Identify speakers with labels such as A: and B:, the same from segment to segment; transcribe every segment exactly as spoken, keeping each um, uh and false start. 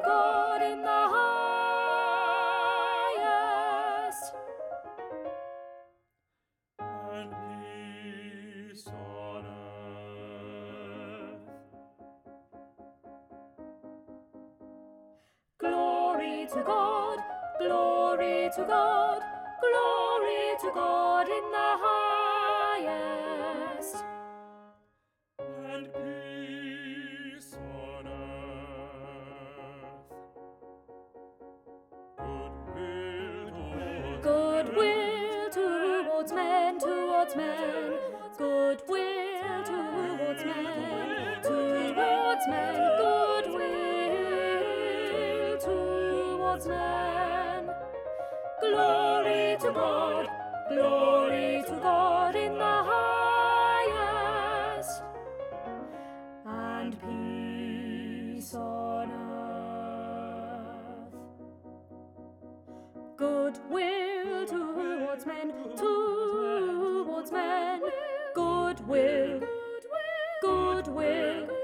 A: God in the highest,
B: and peace on earth.
A: Glory to God, glory to God, glory to God in the highest,
B: And peace on earth. Goodwill towards
A: goodwill towards men, towards men, goodwill towards men, towards men, goodwill towards men. Glory to God, glory to God in the highest, and peace on earth. Goodwill towards men, towards men, goodwill, goodwill,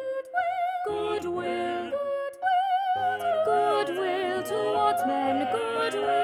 A: goodwill, goodwill towards men, goodwill.